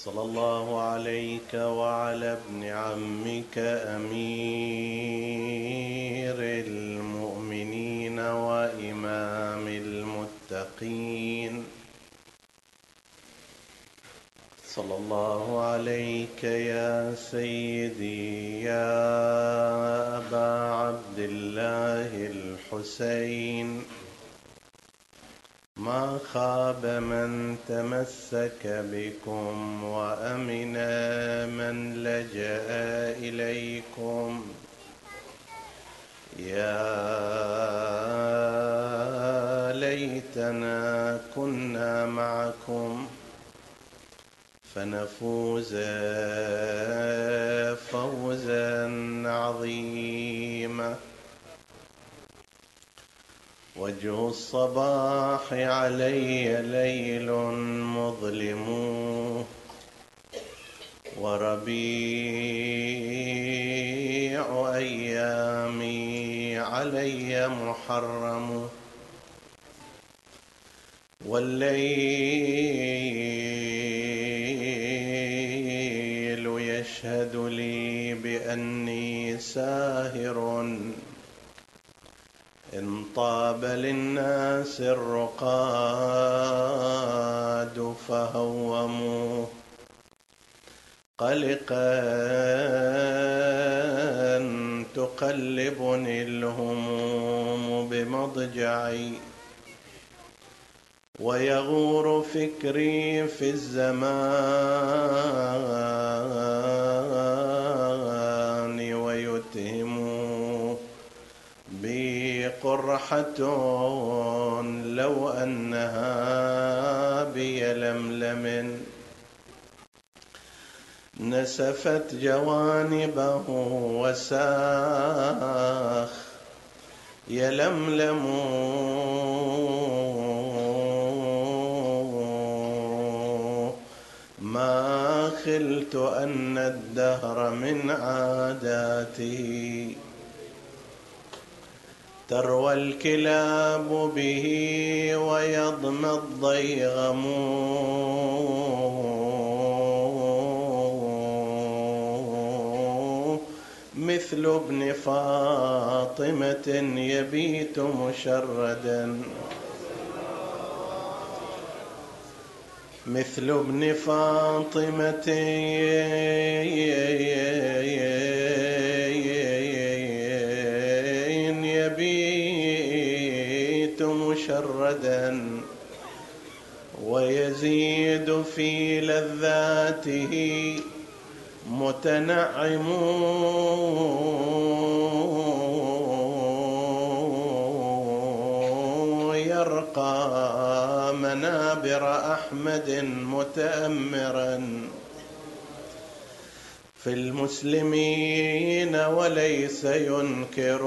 صلى الله عليك وعلى ابن عمك أمير المؤمنين وإمام المتقين، صلى الله عليك يا سيدي يا أبا عبد الله الحسين. ما خاب من تمسك بكم وأمن من لجأ إليكم. يا ليتنا كنا معكم فنفوز فوزا عظيما. وجه الصباح علي ليل مظلم، وربيع أيامي علي محرم، والليل يشهد لي بأني ساهر. إن طاب للناس الرقاد فهوموا قلقا تقلبني الهموم بمضجعي، ويغور فكري في الزمان، ويتهم بي قرحة لو أنها بيلملم، نسفت جوانبه وساخ يلملم. ما خلت أن الدهر من عاداته تروى الكلاب به ويضمى الضيغم، مثل ابن فاطمة يبيت مشردا، مثل ابن فاطمة يبيت مشردا، ويزيد في لذاته متنعم، يرقى منابر أحمد متأمرا في المسلمين وليس ينكر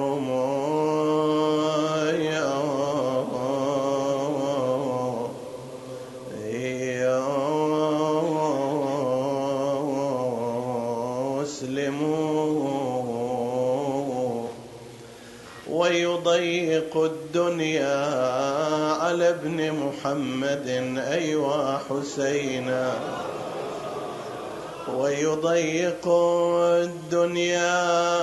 ويضيق الدنيا على ابن محمد أيوا حسينا، ويضيق الدنيا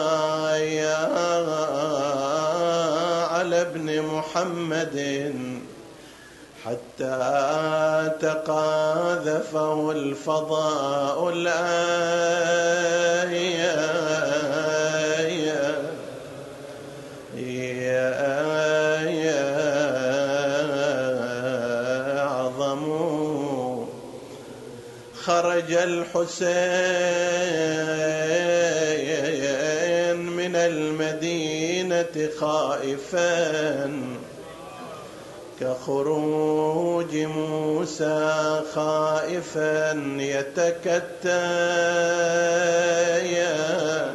على ابن محمد حتى تقاذفه الفضاء خرج الحسين من المدينة خائفا كخروج موسى خائفا يتكتى،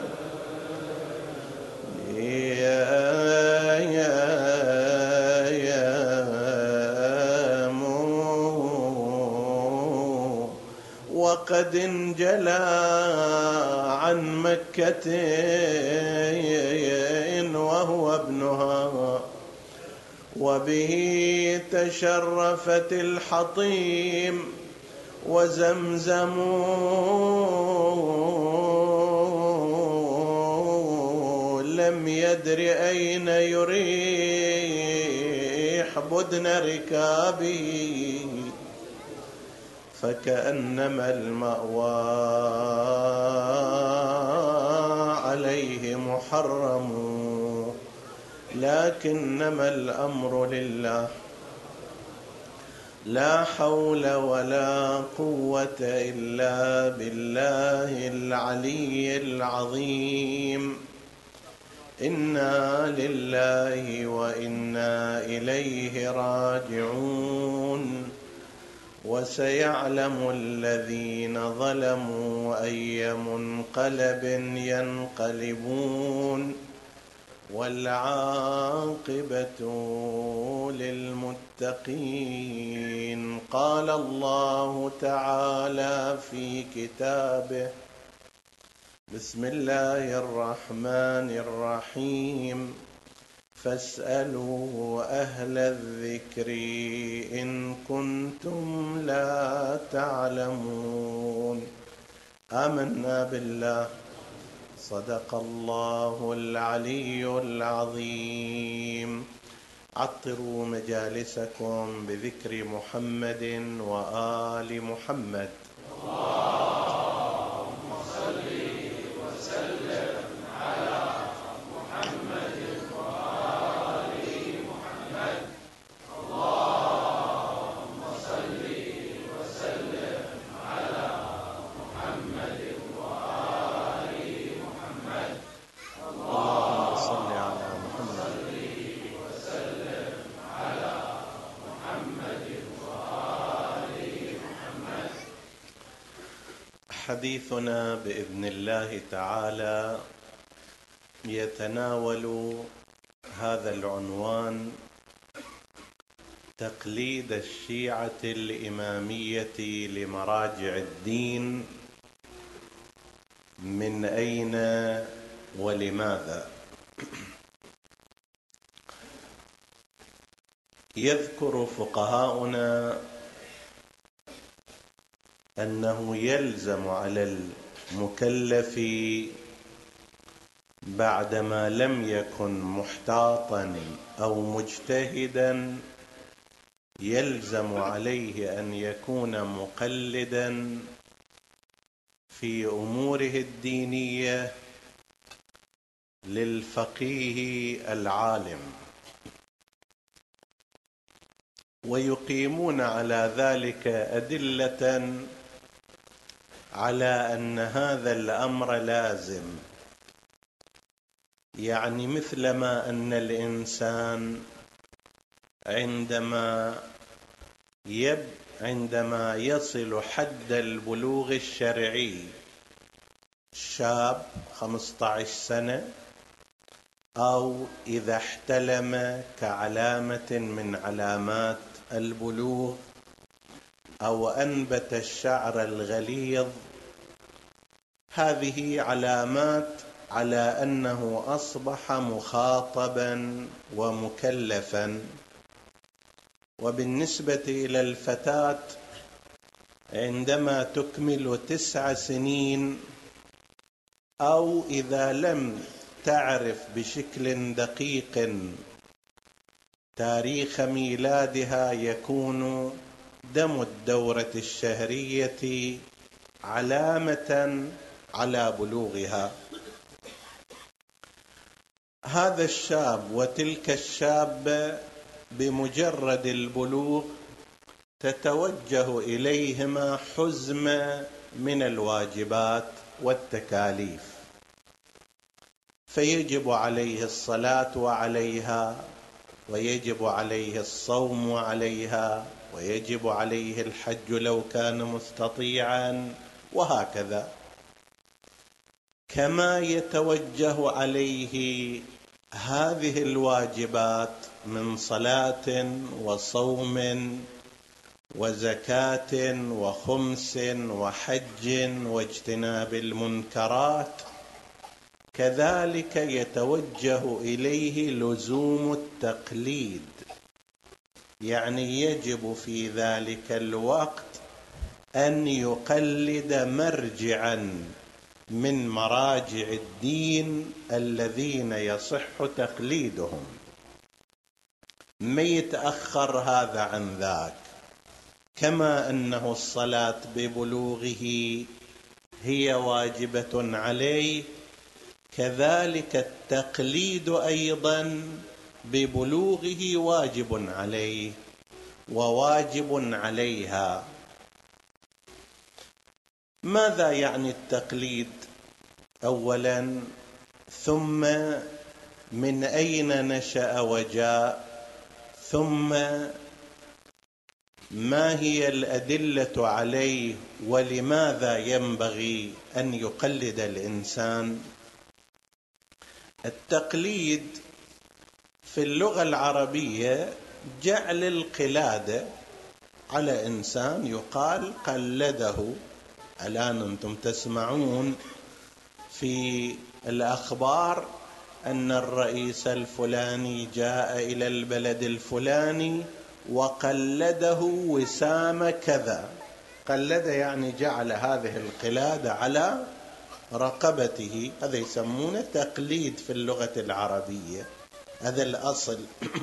وقد انجلى عن مكة وهو ابنها، وبه تشرفت الحطيم وزمزم لم يدر أين يريح بدن ركابه، فكأنما المأوى عليه محرم، لكنما الأمر لله، لا حول ولا قوة إلا بالله العلي العظيم. إنا لله وإنا إليه راجعون. وسيعلم الذين ظلموا أي منقلب ينقلبون، والعاقبة للمتقين. قال الله تعالى في كتابه: بسم الله الرحمن الرحيم: فاسألوا أهل الذكر إن كنتم لا تعلمون. آمنا بالله، صدق الله العلي العظيم. عطروا مجالسكم بذكر محمد وآل محمد. اللهم صل وسلم على محمد وآل محمد. اللهم صل وسلم على محمد وآل محمد. اللهم صل على محمد وسلم على محمد وآل محمد. حديثنا بإذن الله تعالى يتناول هذا العنوان: تقليد الشيعة الإمامية لمراجع الدين، من أين ولماذا؟ يذكر فقهاؤنا أنه يلزم على المكلف بعدما لم يكن محتاطا أو مجتهدا، يلزم عليه أن يكون مقلدا في أموره الدينية للفقيه العالم، ويقيمون على ذلك أدلة على أن هذا الأمر لازم. يعني مثلما أن الإنسان عندما يصل حد البلوغ الشرعي، شاب 15 سنة، أو إذا احتلم كعلامة من علامات البلوغ، أو أنبت الشعر الغليظ، هذه علامات على أنه أصبح مخاطبا ومكلفا. وبالنسبة إلى الفتاة عندما تكمل 9 سنين، أو إذا لم تعرف بشكل دقيق تاريخ ميلادها، يكون دم الدورة الشهرية علامة على بلوغها. هذا الشاب وتلك الشابة بمجرد البلوغ تتوجه إليهما حزمة من الواجبات والتكاليف، فيجب عليه الصلاة وعليها، ويجب عليه الصوم وعليها، ويجب عليه الحج لو كان مستطيعا، وهكذا. كما يتوجه عليه هذه الواجبات من صلاة وصوم وزكاة وخمس وحج واجتناب المنكرات، كذلك يتوجه إليه لزوم التقليد. يعني يجب في ذلك الوقت أن يقلد مرجعا من مراجع الدين الذين يصح تقليدهم، ما يتأخر هذا عن ذاك. كما أنه الصلاة ببلوغه هي واجبة عليه، كذلك التقليد أيضا ببلوغه واجب عليه وواجب عليها. ماذا يعني التقليد أولا؟ ثم من أين نشأ وجاء؟ ثم ما هي الأدلة عليه؟ ولماذا ينبغي أن يقلد الإنسان؟ التقليد في اللغة العربية جعل القلادة على إنسان، يقال قلده. الآن أنتم تسمعون في الأخبار أن الرئيس الفلاني جاء إلى البلد الفلاني وقلده وسام كذا. قلد يعني جعل هذه القلادة على رقبته، هذا يسمونه تقليد في اللغة العربية، هذا الأصل.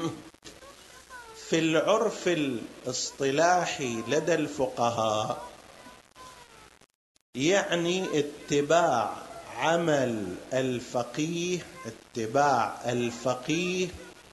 في العرف الاصطلاحي لدى الفقهاء يعني اتباع عمل الفقيه، اتباع الفقيه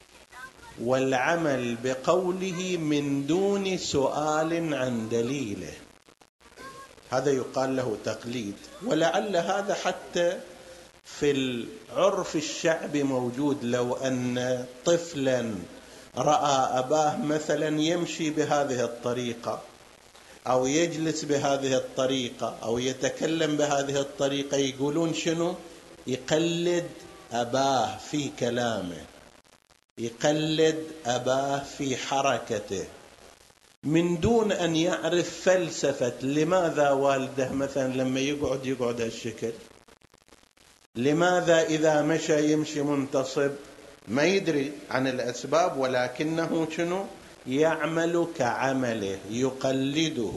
والعمل بقوله من دون سؤال عن دليله، هذا يقال له تقليد. ولعل هذا حتى في العرف الشعبي موجود. لو أن طفلا رأى أباه مثلا يمشي بهذه الطريقة أو يجلس بهذه الطريقة أو يتكلم بهذه الطريقة، يقولون شنو؟ يقلد أباه في كلامه، يقلد أباه في حركته، من دون أن يعرف فلسفة لماذا والده مثلا لما يقعد هالشكل، لماذا إذا مشى يمشي منتصب، ما يدري عن الأسباب، ولكنه شنو؟ يعمل كعمله، يقلده.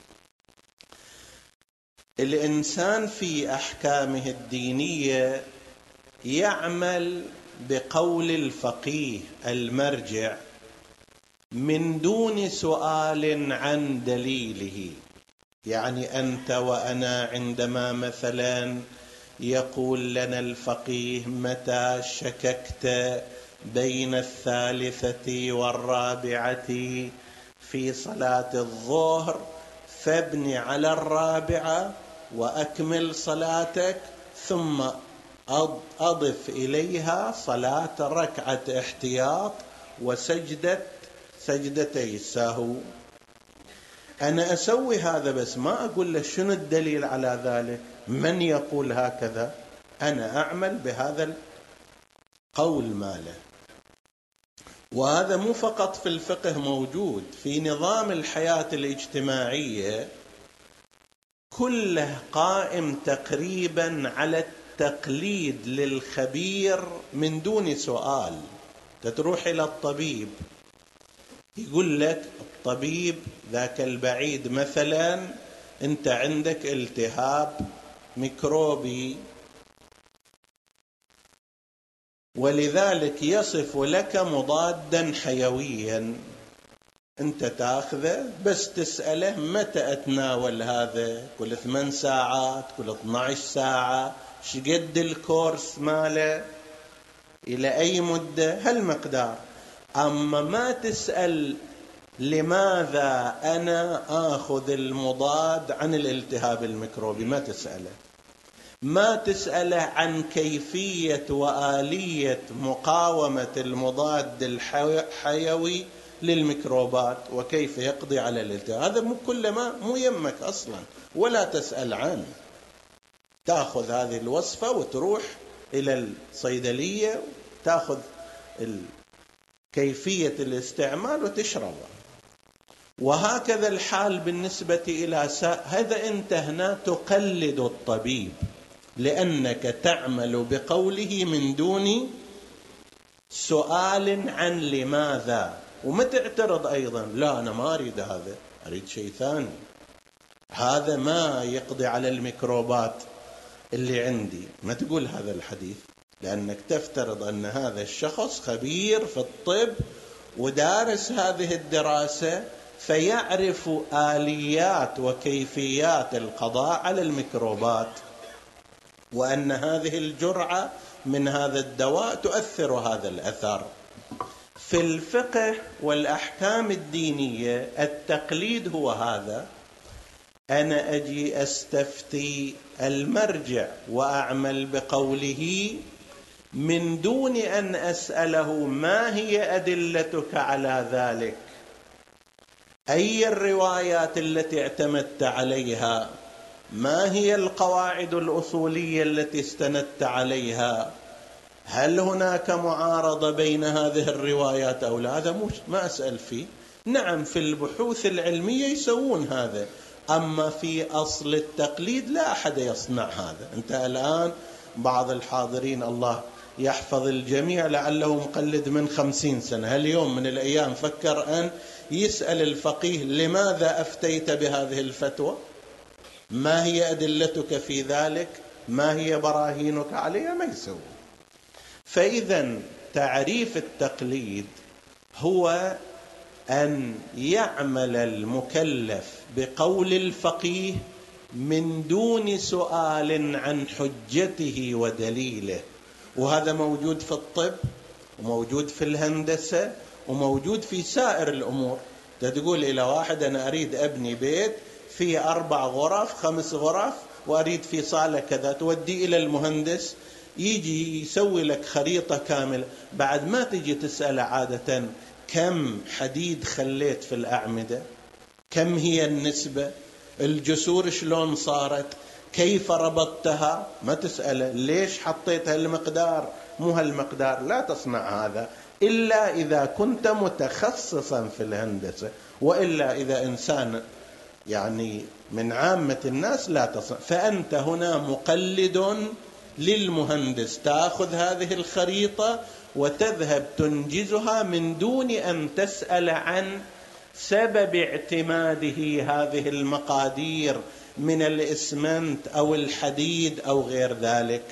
الإنسان في أحكامه الدينية يعمل بقول الفقيه المرجع من دون سؤال عن دليله. يعني أنت وأنا عندما مثلا يقول لنا الفقيه متى شككت بين الثالثة والرابعة في صلاة الظهر فابن على الرابعة وأكمل صلاتك، ثم أضف إليها صلاة ركعة احتياط سجدتي السهو. أنا أسوي هذا بس ما أقول له شنو الدليل على ذلك، من يقول هكذا، أنا أعمل بهذا القول ماله. وهذا مو فقط في الفقه، موجود في نظام الحياة الاجتماعية، كله قائم تقريبا على التقليد للخبير من دون سؤال. تروح إلى الطبيب يقول لك الطبيب ذاك البعيد مثلا أنت عندك التهاب ميكروبي، ولذلك يصف لك مضادا حيويا، أنت تأخذه بس تسأله متى أتناول هذا، كل 8 ساعات، كل 12 ساعة، شقد الكورس ماله، إلى أي مدة، هالمقدار. أما ما تسأل لماذا أنا آخذ المضاد عن الالتهاب الميكروبي، ما تسأله. ما تسأله عن كيفية وآلية مقاومة المضاد الحيوي للميكروبات وكيف يقضي على الالتهاب. هذا مو يمك أصلا، ولا تسأل عنه. تأخذ هذه الوصفة وتروح إلى الصيدلية تأخذ كيفية الاستعمال وتشربها. وهكذا الحال بالنسبة إلى هذا، أنت هنا تقلد الطبيب لأنك تعمل بقوله من دون سؤال عن لماذا. وما تعترض أيضا، لا أنا ما أريد هذا، أريد شيء ثاني، هذا ما يقضي على الميكروبات اللي عندي. ما تقول هذا الحديث، لأنك تفترض أن هذا الشخص خبير في الطب ودارس هذه الدراسة، فيعرف آليات وكيفيات القضاء على الميكروبات، وأن هذه الجرعة من هذا الدواء تؤثر هذا الأثر. في الفقه والأحكام الدينية التقليد هو هذا: أنا أجي أستفتي المرجع وأعمل بقوله من دون أن أسأله ما هي أدلتك على ذلك، أي الروايات التي اعتمدت عليها، ما هي القواعد الأصولية التي استندت عليها، هل هناك معارضة بين هذه الروايات أو لا. هذا ما أسأل فيه. نعم في البحوث العلمية يسوون هذا، أما في أصل التقليد لا أحد يصنع هذا. أنت الآن بعض الحاضرين الله يحفظ الجميع لعله مقلد من 50 سنة، هل يوم من الأيام فكر أن يسأل الفقيه لماذا أفتيت بهذه الفتوى، ما هي أدلتك في ذلك، ما هي براهينك عليها؟ ما يسوي. فإذا تعريف التقليد هو أن يعمل المكلف بقول الفقيه من دون سؤال عن حجته ودليله. وهذا موجود في الطب وموجود في الهندسة وموجود في سائر الأمور. تقول إلى واحد أنا أريد أبني بيت فيه 4 غرف 5 غرف وأريد في صالة كذا، تودي إلى المهندس يجي يسوي لك خريطة كاملة. بعد ما تجي تسأل عادة كم حديد خليت في الأعمدة، كم هي النسبة، الجسور شلون صارت، كيف ربطتها، ما تسأل ليش حطيت هالمقدار مو هالمقدار. لا تصنع هذا إلا إذا كنت متخصصا في الهندسة، وإلا إذا إنسان يعني من عامة الناس لا تصنع. فأنت هنا مقلد للمهندس، تأخذ هذه الخريطة وتذهب تنجزها من دون أن تسأل عن سبب اعتماده هذه المقادير من الإسمنت أو الحديد أو غير ذلك.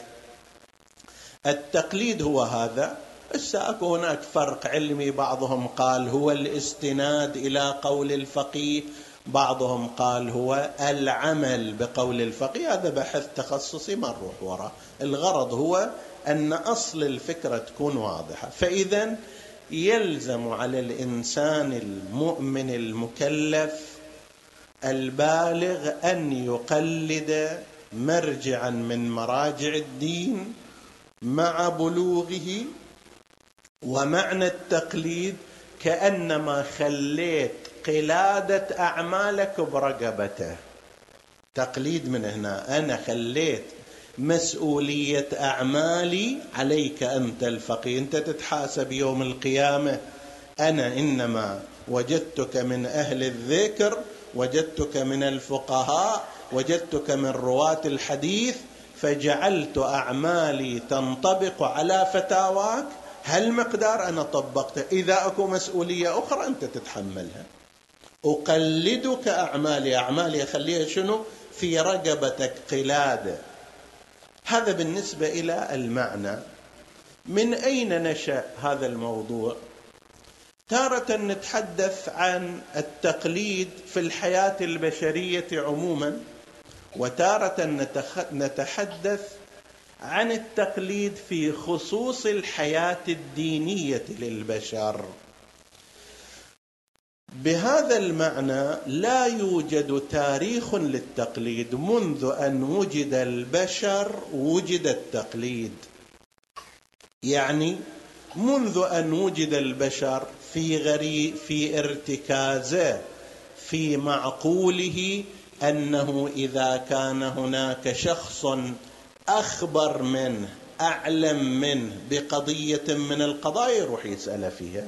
التقليد هو هذا. اكو هناك فرق علمي، بعضهم قال هو الاستناد إلى قول الفقيه، بعضهم قال هو العمل بقول الفقيه. هذا بحث تخصصي ما نروح وراء. الغرض هو أن أصل الفكرة تكون واضحة. فإذا يلزم على الإنسان المؤمن المكلف البالغ أن يقلد مرجعا من مراجع الدين مع بلوغه. ومعنى التقليد كأنما خليت قلادة أعمالك برقبته. تقليد من هنا، أنا خليت مسؤولية أعمالي عليك أنت الفقيه. أنت تتحاسب يوم القيامة. أنا إنما وجدتك من أهل الذكر، وجدتك من الفقهاء، وجدتك من رواة الحديث، فجعلت أعمالي تنطبق على فتاواك. هالمقدار أنا طبقته. إذا أكو مسؤولية أخرى أنت تتحملها. أقلدك أعمالي أخليها شنو؟ في رقبتك قلادة. هذا بالنسبة إلى المعنى. من أين نشأ هذا الموضوع؟ تارة نتحدث عن التقليد في الحياة البشرية عموما، وتارة نتحدث عن التقليد في خصوص الحياة الدينية للبشر. بهذا المعنى لا يوجد تاريخ للتقليد. منذ أن وجد البشر وجد التقليد. يعني منذ أن وجد البشر في ارتكازه في معقوله أنه إذا كان هناك شخص أخبر منه أعلم منه بقضية من القضايا يروح يسأل فيها.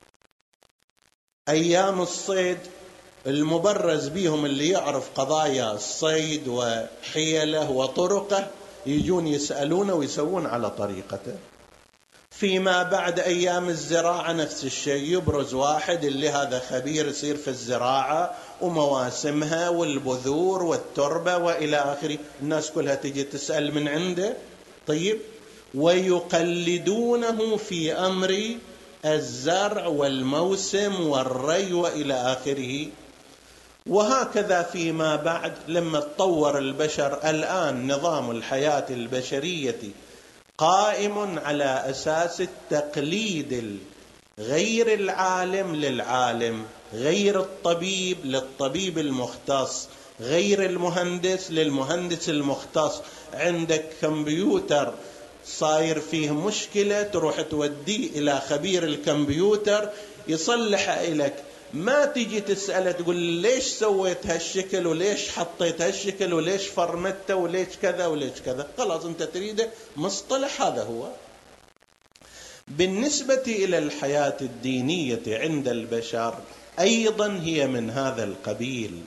أيام الصيد المبرز بيهم اللي يعرف قضايا الصيد وحيله وطرقه يجون يسألونه ويسوون على طريقته. فيما بعد أيام الزراعة نفس الشيء، يبرز واحد اللي هذا خبير يصير في الزراعة ومواسمها والبذور والتربة وإلى آخره، الناس كلها تجي تسأل من عنده. طيب، ويقلدونه في أمر الزرع والموسم والري وإلى آخره. وهكذا فيما بعد لما تطور البشر، الآن نظام الحياة البشرية قائم على أساس التقليد، غير العالم للعالم، غير الطبيب للطبيب المختص، غير المهندس للمهندس المختص. عندك كمبيوتر صاير فيه مشكلة، تروح توديه إلى خبير الكمبيوتر يصلح لك، ما تجي تسأله تقول ليش سويت هالشكل وليش حطيت هالشكل وليش فرمته وليش كذا وليش كذا، خلاص انت تريده مصطلح. هذا هو. بالنسبة إلى الحياة الدينية عند البشر أيضا هي من هذا القبيل.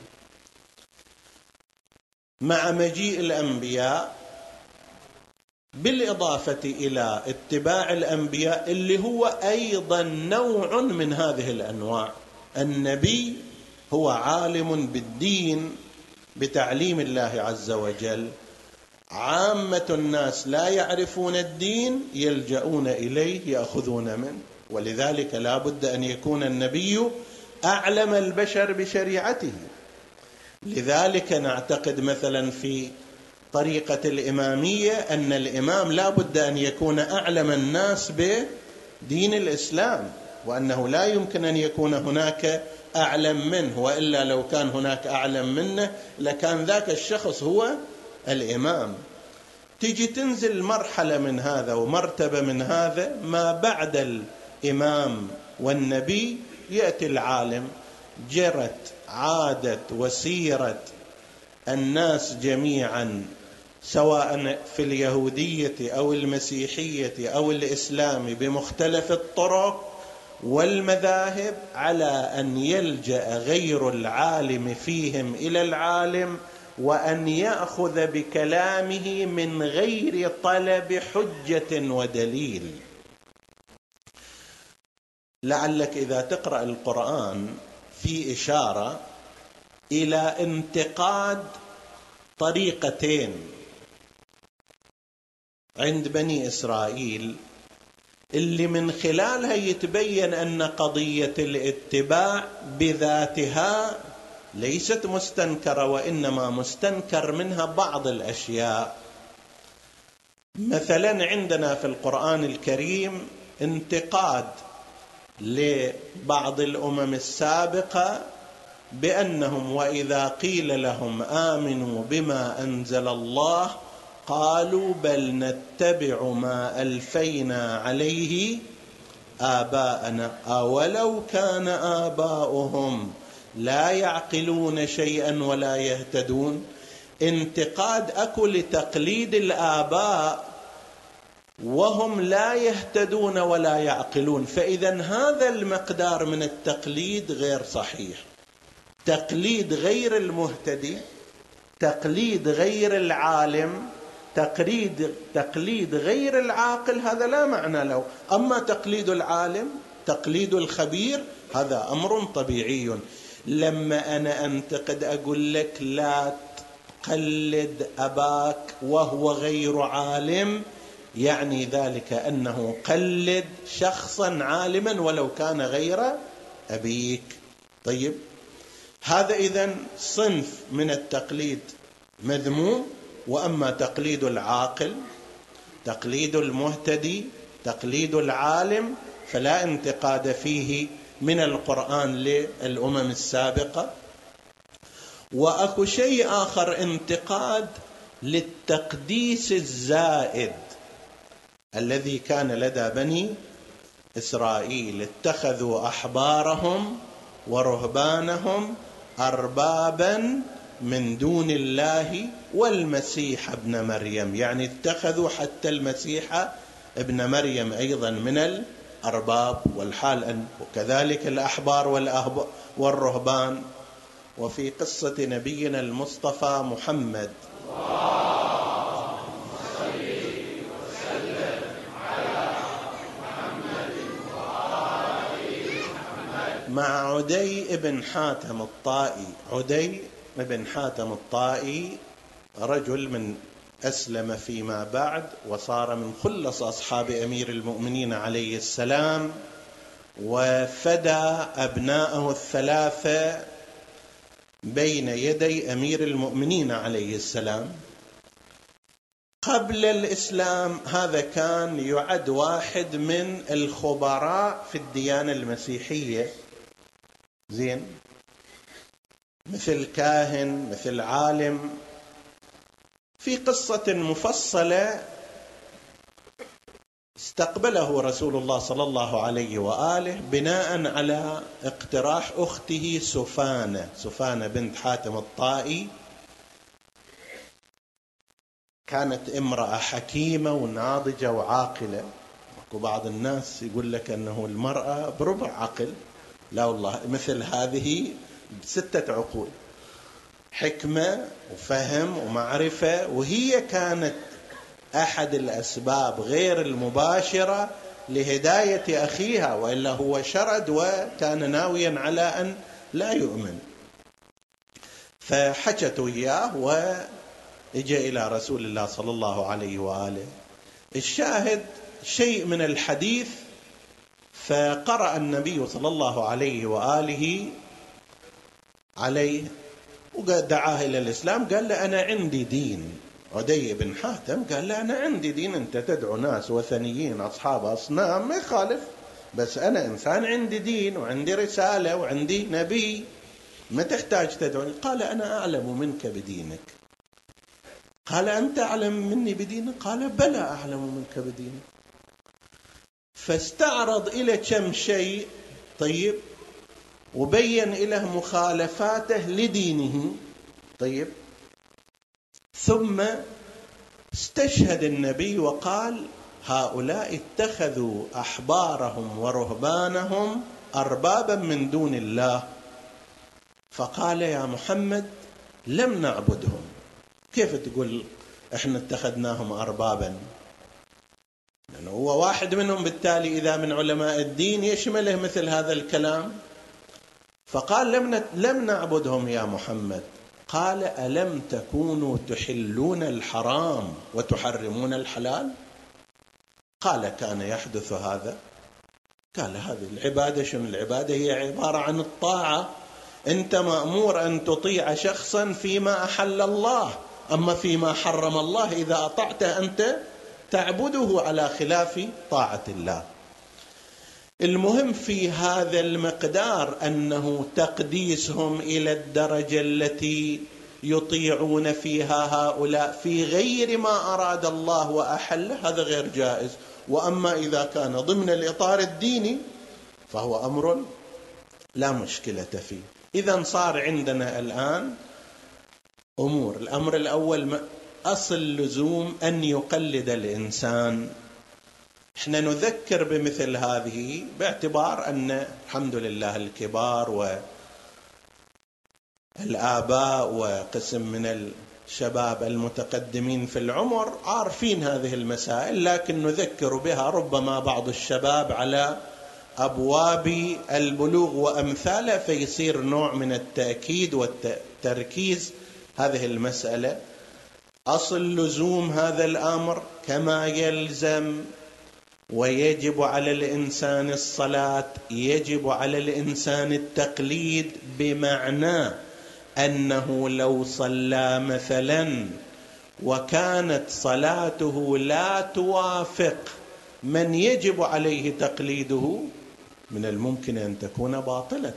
مع مجيء الأنبياء، بالإضافة إلى اتباع الأنبياء اللي هو أيضا نوع من هذه الأنواع، النبي هو عالم بالدين بتعليم الله عز وجل، عامة الناس لا يعرفون الدين يلجؤون إليه يأخذون منه، ولذلك لا بد أن يكون النبي أعلم البشر بشريعته. لذلك نعتقد مثلا في طريقة الإمامية أن الإمام لا بد أن يكون أعلم الناس بدين الإسلام، وأنه لا يمكن أن يكون هناك أعلم منه، وإلا لو كان هناك أعلم منه لكان ذاك الشخص هو الإمام. تجي تنزل مرحلة من هذا ومرتبة من هذا، ما بعد الإمام والنبي يأتي العالم. جرت عادة وسيرة الناس جميعا سواء في اليهودية أو المسيحية أو الإسلام بمختلف الطرق والمذاهب على أن يلجأ غير العالم فيهم إلى العالم، وأن يأخذ بكلامه من غير طلب حجة ودليل. لعلك إذا تقرأ القرآن في إشارة إلى انتقاد طريقتين عند بني إسرائيل، اللي من خلالها يتبين أن قضية الاتباع بذاتها ليست مستنكرة، وإنما مستنكر منها بعض الأشياء. مثلا عندنا في القرآن الكريم انتقاد لبعض الأمم السابقة بأنهم وإذا قيل لهم آمنوا بما أنزل الله قالوا بل نتبع ما ألفينا عليه آباءنا أولو كان آباؤهم لا يعقلون شيئا ولا يهتدون. انتقاد أكو لتقليد الآباء وهم لا يهتدون ولا يعقلون، فإذا هذا المقدار من التقليد غير صحيح. تقليد غير المهتدي، تقليد غير العالم، تقليد غير العاقل، هذا لا معنى له. أما تقليد العالم، تقليد الخبير، هذا أمر طبيعي. لما أنا أنتقد أقول لك لا تقلد أباك وهو غير عالم، يعني ذلك أنه قلد شخصا عالما ولو كان غير أبيك. طيب، هذا إذن صنف من التقليد مذموم. وأما تقليد العاقل، تقليد المهتدي، تقليد العالم، فلا انتقاد فيه من القرآن للأمم السابقة. وأكو شيء آخر، انتقاد للتقديس الزائد الذي كان لدى بني إسرائيل. اتخذوا أحبارهم ورهبانهم أربابا من دون الله والمسيح ابن مريم، يعني اتخذوا حتى المسيح ابن مريم أيضا من الأرباب، والحال أن وكذلك الأحبار والرهبان. وفي قصة نبينا المصطفى محمد مع عدي بن حاتم الطائي. عدي بن حاتم الطائي رجل من أسلم فيما بعد وصار من خلص أصحاب أمير المؤمنين عليه السلام، وفدى أبناءه الثلاثة بين يدي أمير المؤمنين عليه السلام. قبل الإسلام هذا كان يعد واحد من الخبراء في الديانة المسيحية، زين، مثل كاهن، مثل عالم. في قصة مفصلة استقبله رسول الله صلى الله عليه وآله بناء على اقتراح أخته سفانة بنت حاتم الطائي. كانت امرأة حكيمة وناضجة وعاقلة. وبعض الناس يقول لك أنه المرأة بربع عقل، لا والله، مثل هذه ب6 عقول، حكمة وفهم ومعرفة. وهي كانت أحد الأسباب غير المباشرة لهداية أخيها، وإلا هو شرد وكان ناويا على أن لا يؤمن. فحكت إياه وإجى إلى رسول الله صلى الله عليه وآله. الشاهد شيء من الحديث، فقرأ النبي صلى الله عليه وآله عليه ودعاه إلى الإسلام. قال له أنا عندي دين. عدي بن حاتم قال له أنا عندي دين، أنت تدعو ناس وثنيين أصحاب أصنام ما يخالف، بس أنا إنسان عندي دين وعندي رسالة وعندي نبي، ما تحتاج تدعوني. قال أنا أعلم منك بدينك. قال أنت أعلم مني بدينك؟ قال بلى أعلم منك بدينك. فاستعرض إلى كم شيء، طيب، وبين إله مخالفاته لدينه، طيب. ثم استشهد النبي وقال هؤلاء اتخذوا أحبارهم ورهبانهم أربابا من دون الله. فقال يا محمد لم نعبدهم. كيف تقول احنا اتخذناهم أربابا؟ لأنه هو واحد منهم، بالتالي إذا من علماء الدين يشمله مثل هذا الكلام. فقال لم نعبدهم يا محمد. قال ألم تكونوا تحلون الحرام وتحرمون الحلال؟ قال كان يحدث هذا. قال هذه العبادة شنو؟ العبادة هي عبارة عن الطاعة. أنت مأمور أن تطيع شخصا فيما أحل الله، أما فيما حرم الله إذا أطعته أنت تعبده على خلاف طاعة الله. المهم في هذا المقدار أنه تقديسهم إلى الدرجة التي يطيعون فيها هؤلاء في غير ما أراد الله وأحله، هذا غير جائز. وأما إذا كان ضمن الإطار الديني فهو أمر لا مشكلة فيه. إذن صار عندنا الآن أمور. الأمر الأول أصل لزوم أن يقلد الإنسان. احنا نذكر بمثل هذه باعتبار أن الحمد لله الكبار والآباء وقسم من الشباب المتقدمين في العمر عارفين هذه المسائل، لكن نذكر بها ربما بعض الشباب على أبواب البلوغ وأمثاله، فيصير نوع من التأكيد والتركيز هذه المسألة. أصل لزوم هذا الأمر كما يلزم ويجب على الإنسان الصلاة، يجب على الإنسان التقليد، بمعنى أنه لو صلى مثلا وكانت صلاته لا توافق من يجب عليه تقليده، من الممكن أن تكون باطلة.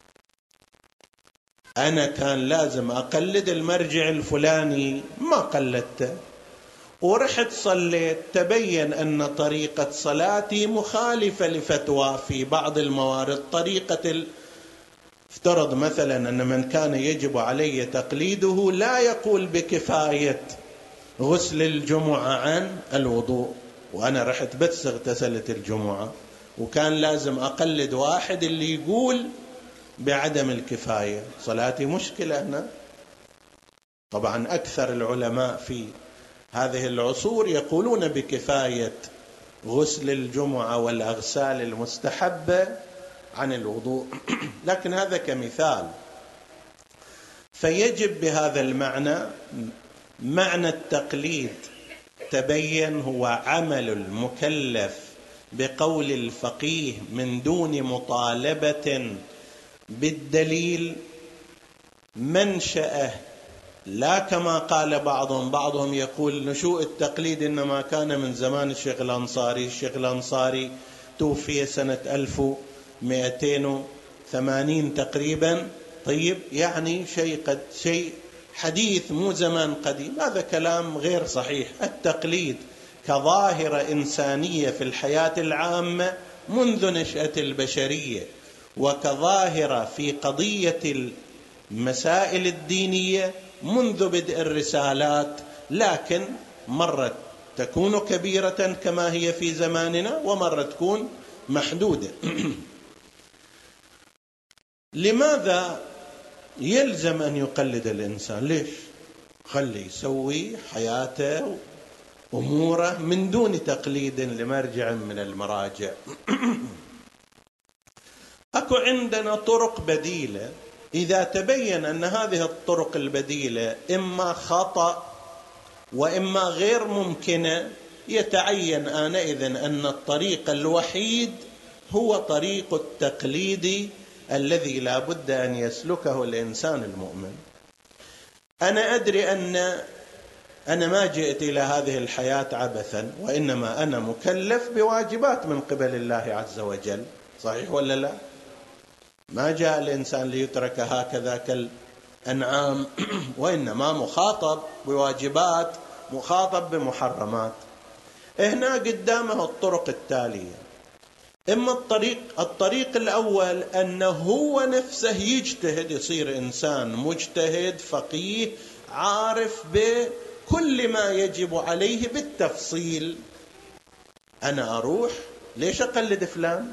أنا كان لازم أقلد المرجع الفلاني، ما قلدته، ورحت صليت، تبين أن طريقة صلاتي مخالفة لفتوى في بعض الموارد. افترض مثلا أن من كان يجب عليه تقليده لا يقول بكفاية غسل الجمعة عن الوضوء، وأنا رحت بس اغتسلت الجمعة، وكان لازم أقلد واحد اللي يقول بعدم الكفاية، صلاتي مشكلة هنا. طبعا أكثر العلماء في هذه العصور يقولون بكفاية غسل الجمعة والأغسال المستحبة عن الوضوء لكن هذا كمثال. فيجب بهذا المعنى، معنى التقليد تبين هو عمل المكلف بقول الفقيه من دون مطالبة بالدليل منشأه، لا كما قال بعضهم يقول نشوء التقليد إنما كان من زمان الشيخ الأنصاري. الشيخ الأنصاري توفي سنة 1280 تقريبا. طيب يعني شيء حديث مو زمان قديم. هذا كلام غير صحيح. التقليد كظاهرة إنسانية في الحياة العامة منذ نشأة البشرية، وكظاهرة في قضية المسائل الدينية منذ بدء الرسالات، لكن مرة تكون كبيرة كما هي في زماننا ومرة تكون محدودة. لماذا يلزم أن يقلد الإنسان؟ ليش؟ خلي يسوي حياته أموره من دون تقليد لمرجع من المراجع. أكو عندنا طرق بديلة. إذا تبين أن هذه الطرق البديلة إما خطأ وإما غير ممكنة، يتعين آنئذ أن الطريق الوحيد هو طريق التقليد الذي لا بد أن يسلكه الإنسان المؤمن. أنا أدري أن أنا ما جئت إلى هذه الحياة عبثا، وإنما أنا مكلف بواجبات من قبل الله عز وجل. صحيح ولا لا؟ ما جاء الإنسان ليترك هكذا كالأنعام، وإنما مخاطب بواجبات، مخاطب بمحرمات. هنا قدامه الطرق التالية. إما الطريق الأول أنه هو نفسه يجتهد، يصير إنسان مجتهد فقيه عارف بكل ما يجب عليه بالتفصيل. أنا أروح ليش أقلد فلان؟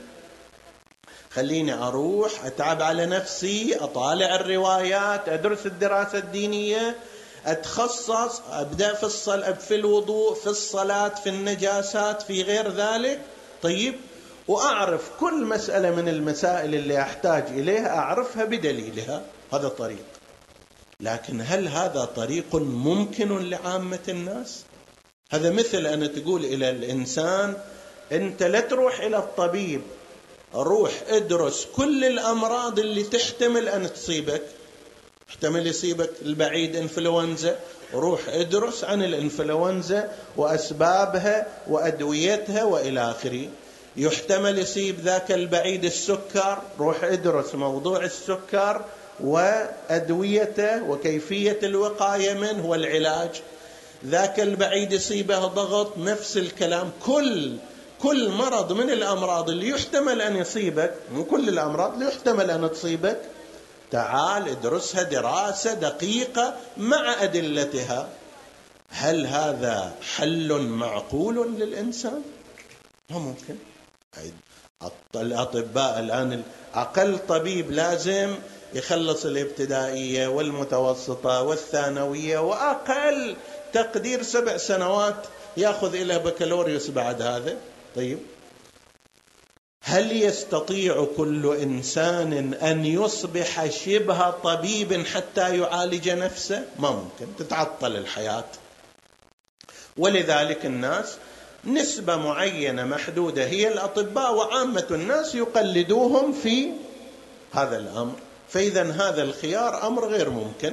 خليني أروح أتعب على نفسي، أطالع الروايات، أدرس الدراسة الدينية، أتخصص، أبدأ في الوضوء، في الصلاة، في النجاسات، في غير ذلك. طيب، وأعرف كل مسألة من المسائل اللي أحتاج إليها أعرفها بدليلها. هذا طريق. لكن هل هذا طريق ممكن لعامة الناس؟ هذا مثل أن تقول إلى الإنسان أنت لا تروح إلى الطبيب، روح ادرس كل الأمراض اللي تحتمل أن تصيبك. احتمل يصيبك البعيد إنفلونزا، روح ادرس عن الإنفلونزا وأسبابها وأدويتها وإلى آخره. يحتمل يصيب ذاك البعيد السكر، روح ادرس موضوع السكر وأدويته وكيفية الوقاية منه والعلاج. ذاك البعيد يصيبه ضغط، نفس الكلام. كل مرض من الأمراض اللي يحتمل أن يصيبك، مو كل الأمراض اللي يحتمل أن تصيبك، تعال ادرسها دراسة دقيقة مع أدلتها. هل هذا حل معقول للإنسان؟ ما ممكن. الأطباء الآن أقل طبيب لازم يخلص الابتدائية والمتوسطة والثانوية، وأقل تقدير 7 سنوات يأخذ إلى بكالوريوس بعد هذا. طيب، هل يستطيع كل إنسان أن يصبح شبه طبيب حتى يعالج نفسه؟ ما ممكن، تتعطل الحياة. ولذلك الناس نسبة معينة محدودة هي الأطباء، وعامة الناس يقلدوهم في هذا الأمر. فإذا هذا الخيار أمر غير ممكن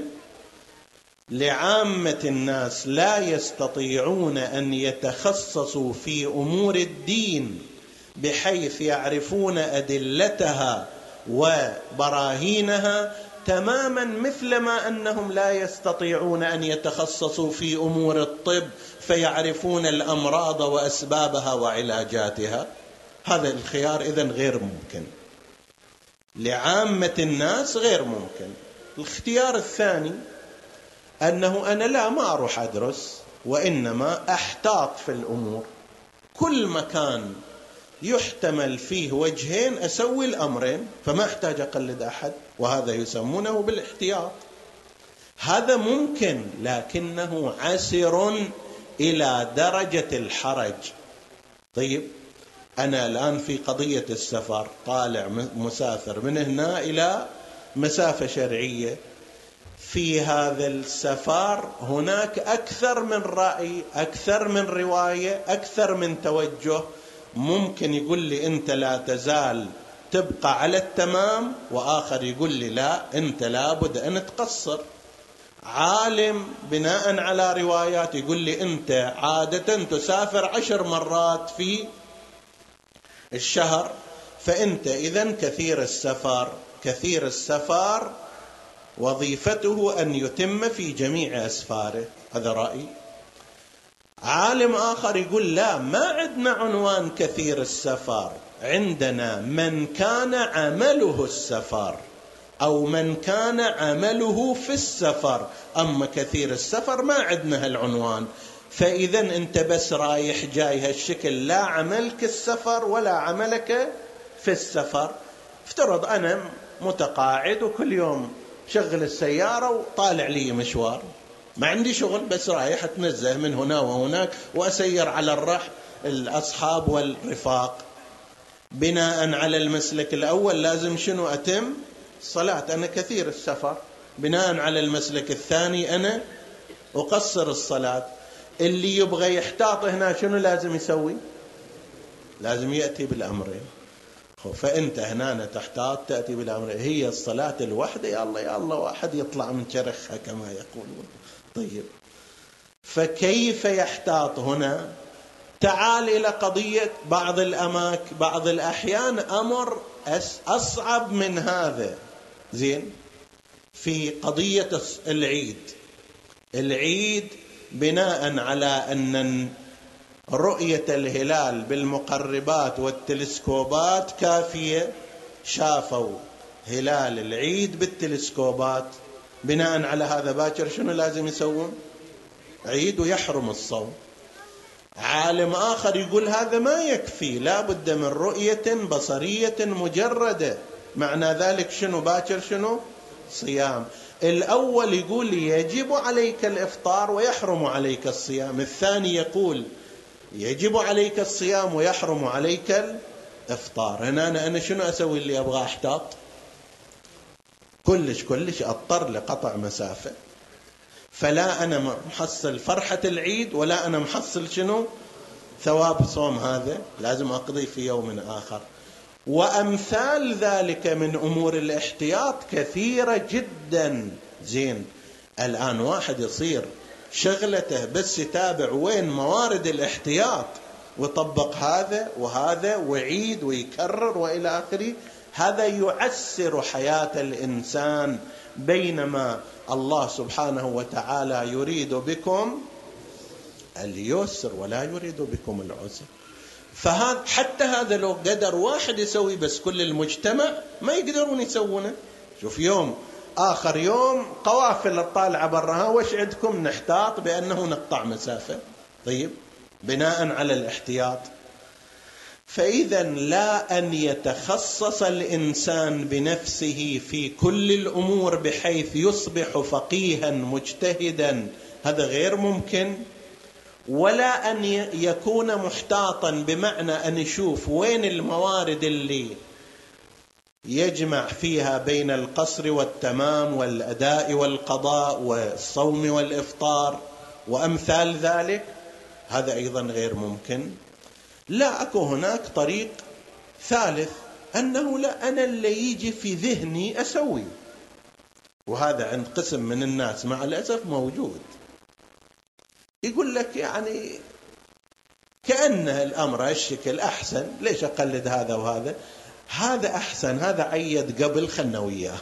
لعامة الناس. لا يستطيعون أن يتخصصوا في أمور الدين بحيث يعرفون أدلتها وبراهينها تماما، مثلما أنهم لا يستطيعون أن يتخصصوا في أمور الطب فيعرفون الأمراض وأسبابها وعلاجاتها. هذا الخيار إذن غير ممكن لعامة الناس، غير ممكن. الاختيار الثاني أنه أنا لا ما أروح أدرس، وإنما أحتاط في الأمور. كل مكان يحتمل فيه وجهين أسوي الأمرين، فما أحتاج أقلد أحد، وهذا يسمونه بالاحتياط. هذا ممكن، لكنه عسر إلى درجة الحرج. طيب، أنا الآن في قضية السفر، طالع مسافر من هنا إلى مسافة شرعية، في هذا السفر هناك أكثر من رأي، أكثر من رواية، أكثر من توجه. ممكن يقول لي أنت لا تزال تبقى على التمام، وآخر يقول لي لا، أنت لابد أن تقصر. عالم بناء على روايات يقول لي أنت عادة تسافر 10 مرات في الشهر، فأنت إذن كثير السفر وظيفته أن يتم في جميع أسفاره. هذا رأي. عالم آخر يقول لا، ما عندنا عنوان كثير السفر، عندنا من كان عمله السفر أو من كان عمله في السفر، أما كثير السفر ما عندنا هالعنوان. فإذا أنت بس رايح جاي هالشكل، لا عملك السفر ولا عملك في السفر. افترض أنا متقاعد وكل يوم شغل السيارة وطالع لي مشوار، ما عندي شغل، بس رايح أتنزه من هنا وهناك وأسير على الأصحاب والرفاق. بناء على المسلك الأول لازم شنو؟ أتم الصلاة، أنا كثير السفر. بناء على المسلك الثاني أنا أقصر الصلاة. اللي يبغى يحتاط هنا شنو لازم يسوي؟ لازم يأتي بالأمرين. فأنت هنا تحتاط، تأتي بالأمرين. هي الصلاة الوحدة، يا الله يا الله، واحد يطلع من شرخها كما يقولون. طيب، فكيف يحتاط هنا؟ تعال إلى قضية بعض الأحيان أمر أصعب من هذا. زين، في قضية العيد بناء على أن رؤية الهلال بالمقربات والتلسكوبات كافية، شافوا هلال العيد بالتلسكوبات، بناء على هذا باكر شنو لازم يسوون؟ عيد ويحرم الصوم. عالم آخر يقول هذا ما يكفي، لا بد من رؤية بصرية مجردة، معنى ذلك شنو؟ باكر شنو؟ صيام. الأول يقول يجب عليك الإفطار ويحرم عليك الصيام، الثاني يقول يجب عليك الصيام ويحرم عليك الإفطار. هنا أنا شنو أسوي؟ اللي أبغى أحتاط كلش أضطر لقطع مسافة، فلا أنا محصل فرحة العيد ولا أنا محصل شنو؟ ثواب صوم، هذا لازم أقضي في يوم آخر. وأمثال ذلك من أمور الاحتياط كثيرة جدا. زين، الآن واحد يصير شغلته بس يتابع وين موارد الاحتياط ويطبق هذا وهذا ويعيد ويكرر وإلى آخره، هذا يعسر حياة الإنسان، بينما الله سبحانه وتعالى يريد بكم اليسر ولا يريد بكم العسر. فهذا حتى هذا لو قدر واحد يسوي، بس كل المجتمع ما يقدرون يسوونه. شوف، يوم آخر يوم قوافل الطالعة برها، وش عندكم؟ نحتاط بأنه نقطع مسافة. طيب، بناء على الاحتياط. فإذا لا أن يتخصص الإنسان بنفسه في كل الأمور بحيث يصبح فقيها مجتهدا، هذا غير ممكن. ولا أن يكون محتاطا بمعنى أن يشوف وين الموارد اللي يجمع فيها بين القصر والتمام والأداء والقضاء والصوم والإفطار وأمثال ذلك، هذا أيضا غير ممكن. لا، أكو هناك طريق ثالث، أنه لا، أنا اللي يجي في ذهني أسوي. وهذا عند قسم من الناس مع الأسف موجود. يقول لك يعني كأن الأمر الشكل أحسن، ليش أقلد هذا وهذا؟ هذا أحسن، هذا عيد قبل، خلنا وياه.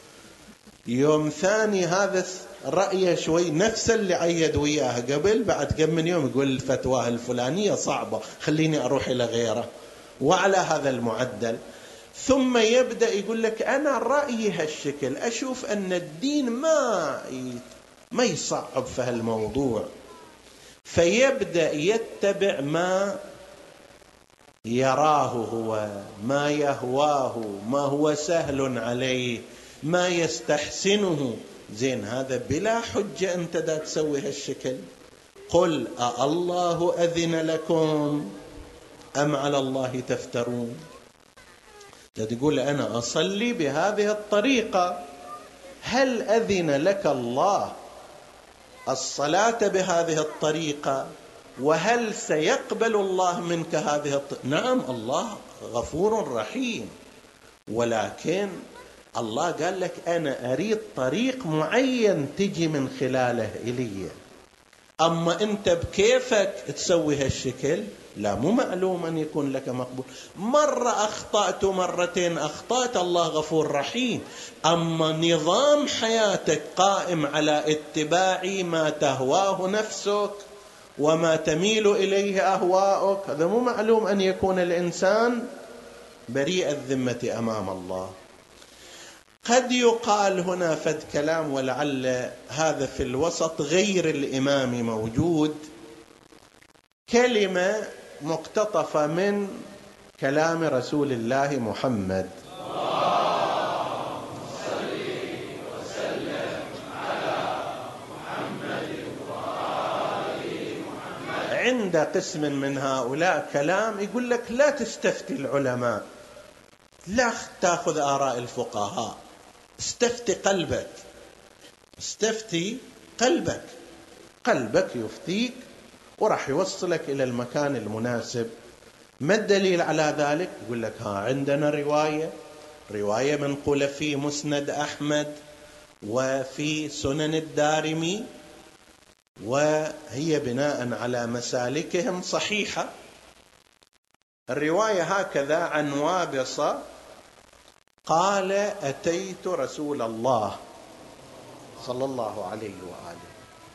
يوم ثاني هذا رأيه شوي نفس اللي عيد وياه قبل، بعد كم من يوم يقول الفتوى الفلانية صعبة، خليني أروح إلى غيره، وعلى هذا المعدل. ثم يبدأ يقول لك أنا رأيي هالشكل، أشوف أن الدين ما يصعب في هالموضوع، فيبدأ يتبع ما يراه هو، ما يهواه، ما هو سهل عليه، ما يستحسنه. زين، هذا بلا حجة أنت دا تسوي هالشكل. قل الله أذن لكم أم على الله تفترون؟ تقول أنا أصلي بهذه الطريقة، هل أذن لك الله الصلاة بهذه الطريقة؟ وهل سيقبل الله منك هذه الطريقة؟ نعم، الله غفور رحيم، ولكن الله قال لك أنا أريد طريق معين تجي من خلاله إلي. أما أنت بكيفك تسوي هالشكل، لا، مو معلوم أن يكون لك مقبول. مرة أخطأت، مرتين أخطأت، الله غفور رحيم. أما نظام حياتك قائم على اتباع ما تهواه نفسك وما تميل إليه أهواؤك، هذا مو معلوم أن يكون الإنسان بريء الذمة أمام الله. قد يقال هنا فد كلام، ولعل هذا في الوسط غير الإمام موجود، كلمة مقتطفة من كلام رسول الله محمد عند قسم من هؤلاء كلام يقول لك لا تستفتي العلماء، لا تأخذ آراء الفقهاء، استفتي قلبك، استفتي قلبك، قلبك يفتيك وراح يوصلك إلى المكان المناسب. ما الدليل على ذلك؟ يقول لك عندنا رواية منقولة في مسند أحمد وفي سنن الدارمي، وهي بناء على مسالكهم صحيحة. الرواية هكذا عن وابصة قال: أتيت رسول الله صلى الله عليه وآله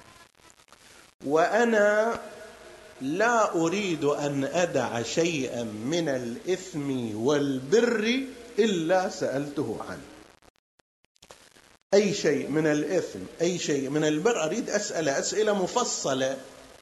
وأنا لا أريد أن أدع شيئا من الإثم والبر إلا سألته عنه. أي شيء من الإثم، أي شيء من البر أريد أسئلة مفصلة.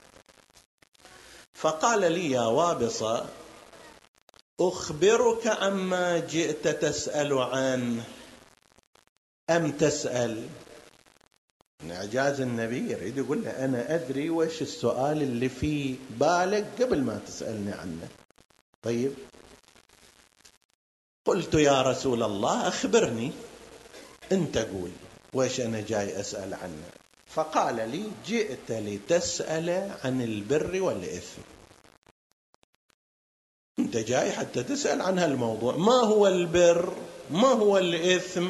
فقال لي: يا وابصة، أخبرك عما جئت تسأل عنه أم تسأل؟ إعجاز النبي، يريد يقول له أنا أدري وش السؤال اللي في بالك قبل ما تسألني عنه. طيب، قلت: يا رسول الله أخبرني، أنت قول وش أنا جاي أسأل عنه. فقال لي: جئت لتسأل عن البر والإثم، أنت جاي حتى تسأل عن هالموضوع، ما هو البر، ما هو الإثم.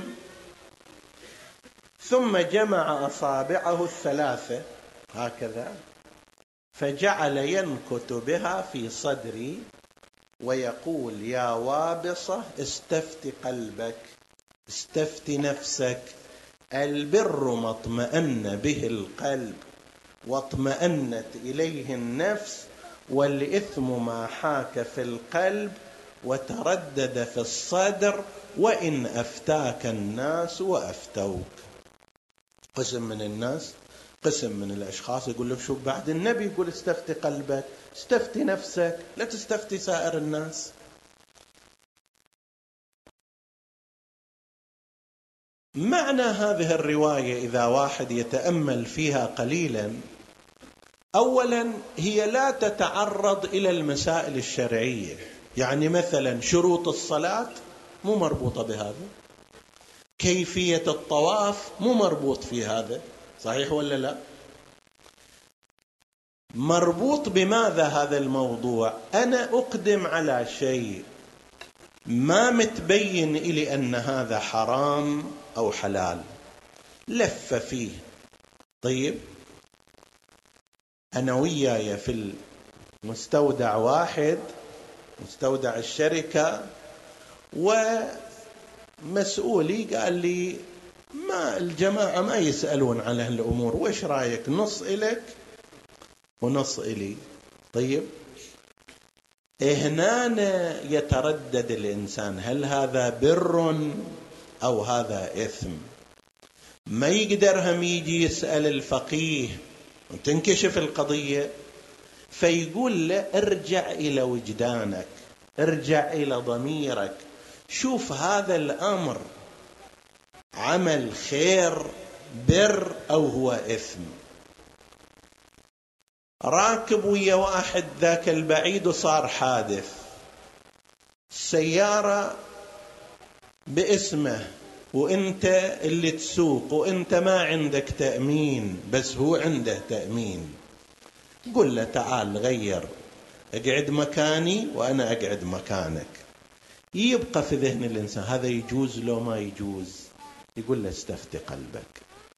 ثم جمع أصابعه الثلاثة هكذا، فجعل ينكت بها في صدري ويقول: يا وابصة، استفت قلبك، استفت نفسك. البر ما اطمأن به القلب واطمأنت إليه النفس، والإثم ما حاك في القلب وتردد في الصدر، وإن أفتاك الناس وأفتوك. قسم من الناس، قسم من الأشخاص يقول له: شو بعد النبي يقول استفتي قلبك، استفتي نفسك، لا تستفتي سائر الناس. معنى هذه الرواية إذا واحد يتأمل فيها قليلا، أولا هي لا تتعرض إلى المسائل الشرعية، يعني مثلا شروط الصلاة مو مربوطة بهذا، كيفية الطواف مو مربوط في هذا، صحيح ولا لا؟ مربوط بماذا هذا الموضوع؟ أنا أقدم على شيء ما متبين إلي أن هذا حرام أو حلال، لف فيه. طيب، أنا وياي في المستودع واحد، مستودع الشركة، ومسؤولي قال لي: ما الجماعة ما يسألون عن هالأمور، وإيش رأيك نص إلك ونص إلي؟ طيب، هنا يتردد الإنسان، هل هذا بر أو هذا إثم؟ ما يقدر هم يجي يسأل الفقيه وتنكشف القضية، فيقول له: ارجع إلى وجدانك، ارجع إلى ضميرك، شوف هذا الأمر عمل خير بر أو هو إثم. راكب ويا واحد ذاك البعيد وصار حادث، السيارة باسمه وانت اللي تسوق وانت ما عندك تأمين بس هو عنده تأمين، قل له تعال غير، اقعد مكاني وانا اقعد مكانك. يبقى في ذهن الانسان هذا يجوز لو ما يجوز؟ يقول له استفتي قلبك،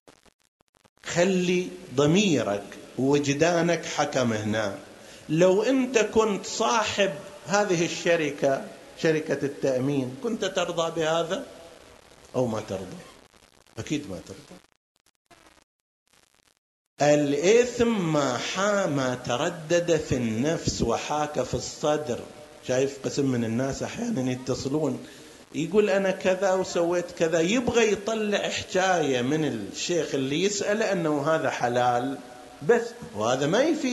خلي ضميرك ووجدانك حكم هنا. لو انت كنت صاحب هذه الشركة، شركة التأمين، كنت ترضى بهذا أو ما ترضى؟ أكيد ما ترضى. الإثم ما تردد في النفس وحاك في الصدر. شايف قسم من الناس أحيانا يتصلون يقول أنا كذا وسويت كذا، يبغى يطلع حكاية من الشيخ اللي يسأله أنه هذا حلال بس، وهذا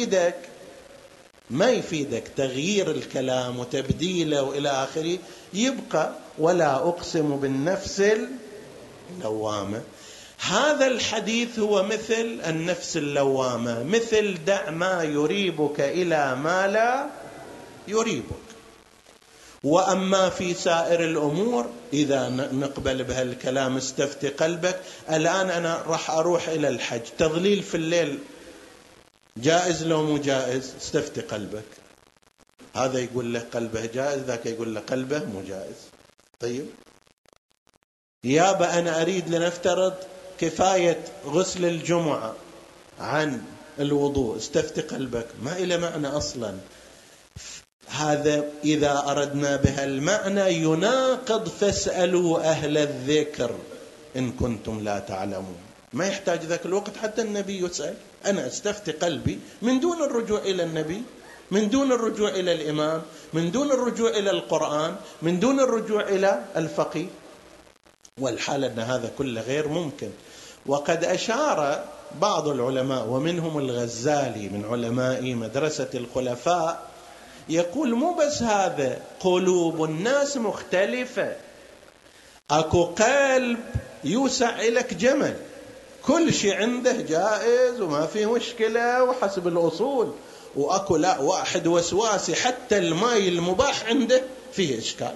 ما يفيدك تغيير الكلام وتبديله وإلى آخره. يبقى ولا أقسم بالنفس اللوامة. هذا الحديث هو مثل النفس اللوامة، مثل دع ما يريبك إلى ما لا يريبك. وأما في سائر الأمور إذا نقبل بهالكلام استفتي قلبك. الآن أنا راح أروح إلى الحج، تضليل في الليل جائز لو مو جائز؟ استفتي قلبك. هذا يقول له قلبه جائز، ذاك يقول له قلبه مو جائز. طيب يابا أنا أريد لنفترض كفاية غسل الجمعة عن الوضوء، استفتي قلبك. ما إلى معنى أصلا هذا. إذا أردنا بها المعنى يناقض فاسألوا أهل الذكر إن كنتم لا تعلمون. ما يحتاج ذاك الوقت حتى النبي يسأل. أنا استفتي قلبي من دون الرجوع إلى النبي، من دون الرجوع إلى الإمام، من دون الرجوع إلى القرآن، من دون الرجوع إلى الفقيه. والحال أن هذا كله غير ممكن. وقد أشار بعض العلماء ومنهم الغزالي من علماء مدرسة الخلفاء، يقول مو بس هذا، قلوب الناس مختلفة. أكو قلب يوسع لك جمل، كل شيء عنده جائز وما فيه مشكلة وحسب الأصول، وأكو لا واحد وسواسي حتى الماء المباح عنده فيه إشكال.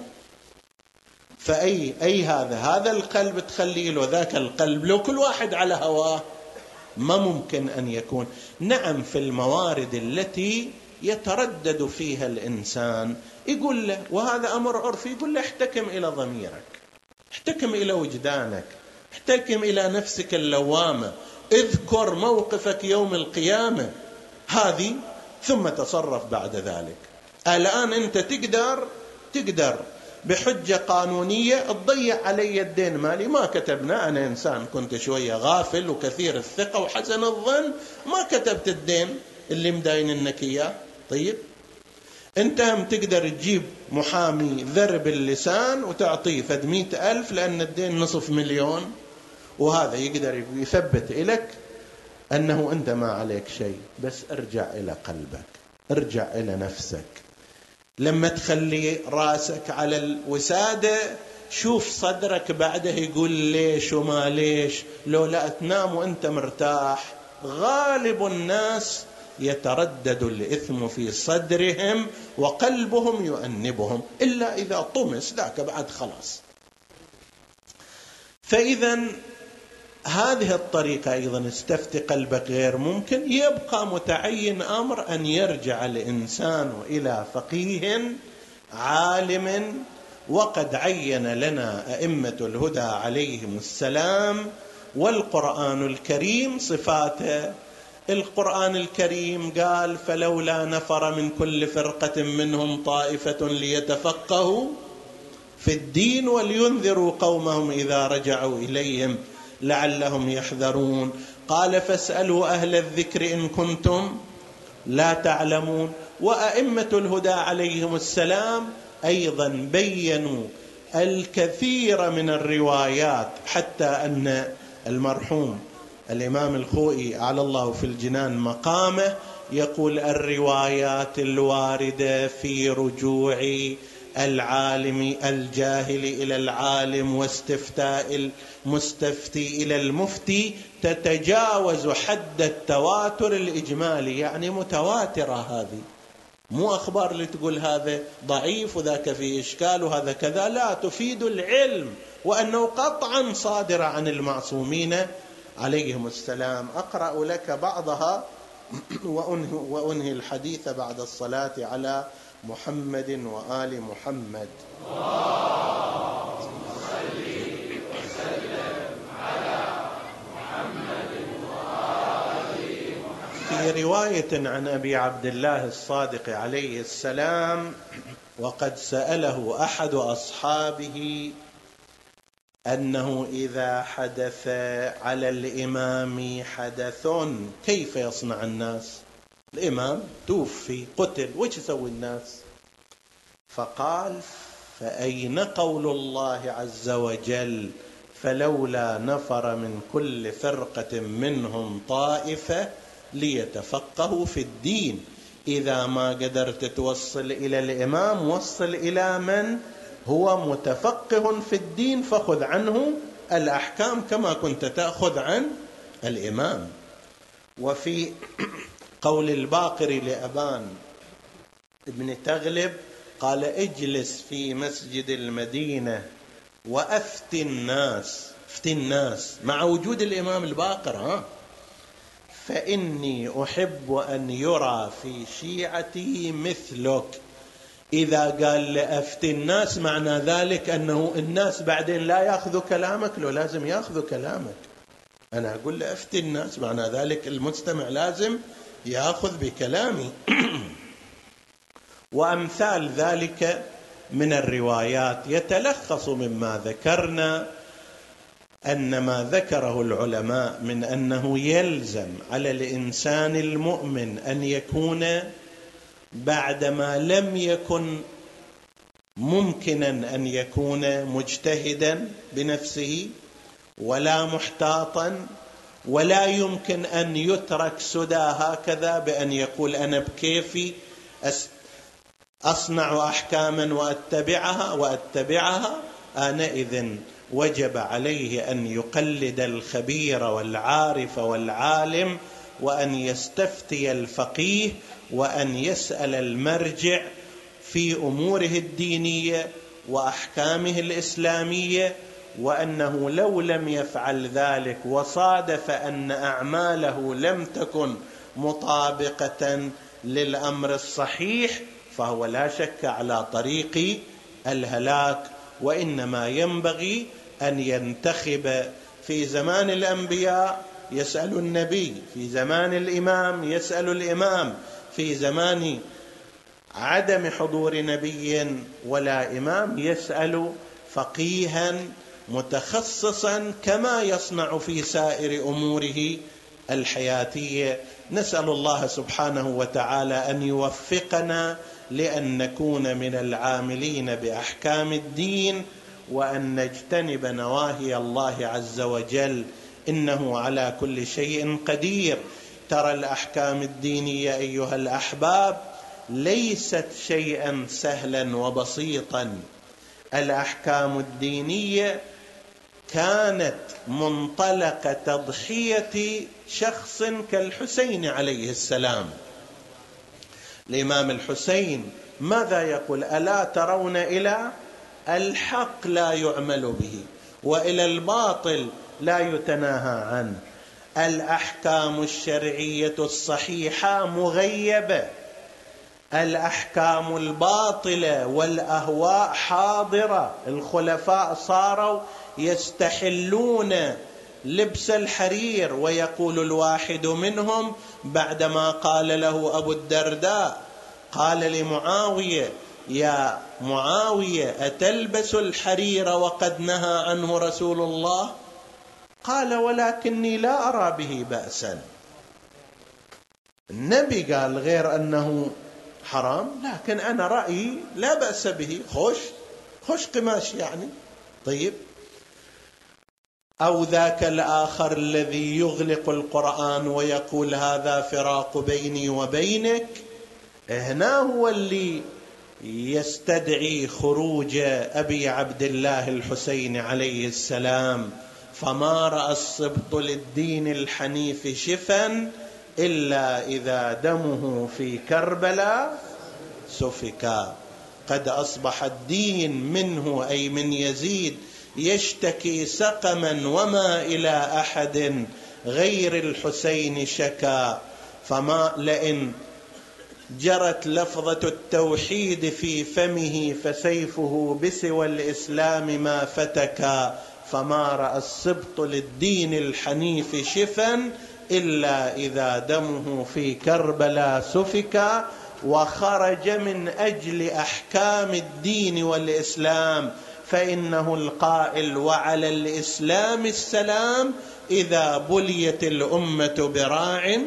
فأي هذا القلب تخلي له ذاك القلب، لو كل واحد على هواه ما ممكن أن يكون. نعم في الموارد التي يتردد فيها الإنسان يقول له، وهذا أمر عرفي، يقول له احتكم إلى ضميرك، احتكم إلى وجدانك، احتكم إلى نفسك اللوامة، اذكر موقفك يوم القيامة هذه ثم تصرف بعد ذلك. الآن أنت تقدر بحجة قانونية تضيع علي الدين مالي، ما كتبنا، أنا إنسان كنت شوية غافل وكثير الثقة وحسن الظن، ما كتبت الدين اللي مداينك إياه. طيب أنت هم تقدر تجيب محامي ذرب اللسان وتعطيه 100,000 لأن الدين $500,000، وهذا يقدر يثبت لك أنه أنت ما عليك شيء. بس ارجع إلى قلبك، ارجع إلى نفسك. لما تخلي راسك على الوسادة شوف صدرك بعده يقول ليش وما ليش. لو لا تنام وأنت مرتاح. غالب الناس يتردد الإثم في صدرهم وقلبهم يؤنبهم، إلا إذا طمس ذاك بعد خلاص. فإذا هذه الطريقة أيضا استفتي قلبك غير ممكن. يبقى متعين أمر أن يرجع الإنسان إلى فقيه عالم، وقد عين لنا أئمة الهدى عليهم السلام والقرآن الكريم صفاته. القرآن الكريم قال فلولا نفر من كل فرقة منهم طائفة ليتفقهوا في الدين ولينذروا قومهم إذا رجعوا إليهم لعلهم يحذرون. قال فاسألوا أهل الذكر إن كنتم لا تعلمون. وأئمة الهدى عليهم السلام أيضا بيّنوا الكثير من الروايات، حتى أن المرحوم الإمام الخوئي على الله في الجنان مقامه يقول الروايات الواردة في رجوع العالم الجاهل إلى العالم واستفتاء المستفتي إلى المفتي تتجاوز حد التواتر الإجمالي، يعني متواترة هذه، مو أخبار اللي تقول هذا ضعيف وذاك فيه إشكال وهذا كذا، لا، تفيد العلم وأنه قطعا صادر عن المعصومين عليهم السلام. أقرأ لك بعضها وأنهي الحديث بعد الصلاة على محمد وآل محمد. اللهم صل وسلم على محمد وآل محمد. في رواية عن أبي عبد الله الصادق عليه السلام: وقد سأله أحد أصحابه أنه إذا حدث على الإمام حدث كيف يصنع الناس؟ الإمام توفي قتل، وش يسوي الناس؟ فقال: فأين قول الله عز وجل: فلولا نفر من كل فرقة منهم طائفة ليتفقهوا في الدين. إذا ما قدرت توصل إلى الإمام وصل إلى من هو متفقه في الدين، فخذ عنه الأحكام كما كنت تأخذ عن الإمام. وفي قول الباقر لأبان ابن تغلب قال: اجلس في مسجد المدينة وأفت الناس، افت الناس مع وجود الإمام الباقر، فإني أحب أن يرى في شيعتي مثلك. إذا قال لأفت الناس معنى ذلك أنه الناس بعدين لا يأخذوا كلامك، لو لازم يأخذوا كلامك. أنا أقول لأفت الناس معنى ذلك المستمع لازم يأخذ بكلامي. وأمثال ذلك من الروايات يتلخص مما ذكرنا أن ما ذكره العلماء من أنه يلزم على الإنسان المؤمن أن يكون بعدما لم يكن ممكنا أن يكون مجتهدا بنفسه ولا محتاطا، ولا يمكن أن يترك سدى هكذا بأن يقول أنا بكيفي أصنع أحكاما وأتبعها. آنئذ وجب عليه أن يقلد الخبير والعارف والعالم، وأن يستفتي الفقيه، وأن يسأل المرجع في أموره الدينية وأحكامه الإسلامية. وأنه لو لم يفعل ذلك وصادف أن أعماله لم تكن مطابقة للأمر الصحيح فهو لا شك على طريق الهلاك. وإنما ينبغي أن ينتخب في زمان الأنبياء يسأل النبي، في زمان الإمام يسأل الإمام، في زمان عدم حضور نبي ولا إمام يسأل فقيها متخصصا كما يصنع في سائر أموره الحياتية. نسأل الله سبحانه وتعالى أن يوفقنا لأن نكون من العاملين بأحكام الدين، وأن نجتنب نواهي الله عز وجل، إنه على كل شيء قدير. ترى الأحكام الدينية أيها الأحباب ليست شيئا سهلا وبسيطا. الأحكام الدينية كانت منطلق تضحية شخص كالحسين عليه السلام. الإمام الحسين ماذا يقول؟ ألا ترون إلى الحق لا يعمل به وإلى الباطل لا يتناهى عنه. الأحكام الشرعية الصحيحة مغيبة، الأحكام الباطلة والأهواء حاضرة. الخلفاء صاروا يستحلون لبس الحرير، ويقول الواحد منهم بعدما قال له أبو الدرداء قال لمعاوية: يا معاوية أتلبس الحرير وقد نهى عنه رسول الله؟ قال: ولكني لا أرى به بأسا. النبي قال غير أنه حرام، لكن أنا رأيي لا بأس به. خوش قماش يعني. طيب، أو ذاك الآخر الذي يغلق القرآن ويقول هذا فراق بيني وبينك، هنا هو اللي يستدعي خروج أبي عبد الله الحسين عليه السلام، فما رأى السبط للدين الحنيف شفا إلا إذا دمه في كربلاء سفكا. قد أصبح الدين منه أي من يزيد يشتكي سقما، وما إلى أحد غير الحسين شكا. فما لئن جرت لفظة التوحيد في فمه فسيفه بسوى الإسلام ما فتكا. فما رأى السبط للدين الحنيف شفا إلا إذا دمه في كربلاء سفكا. وخرج من أجل أحكام الدين والإسلام، فإنه القائل: وعلى الإسلام السلام إذا بليت الأمة براع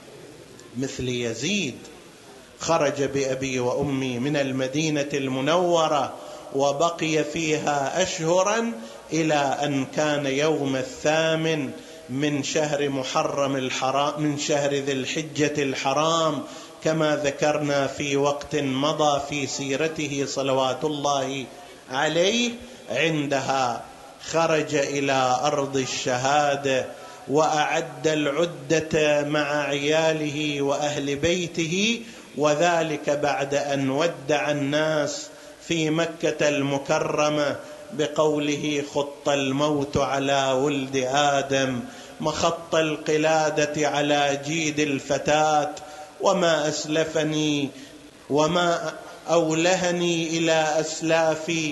مثل يزيد. خرج بأبي وأمي من المدينة المنورة وبقي فيها أشهرا، إلى أن كان يوم 8 من شهر محرم الحرام، من شهر ذي الحجة الحرام، كما ذكرنا في وقت مضى في سيرته صلوات الله عليه. عندها خرج إلى أرض الشهادة، وأعد العدة مع عياله وأهل بيته، وذلك بعد أن ودع الناس في مكة المكرمة بقوله: خط الموت على ولد آدم، مخط القلادة على جيد الفتاة، وما أسلفني وما أولهني إلى أسلافي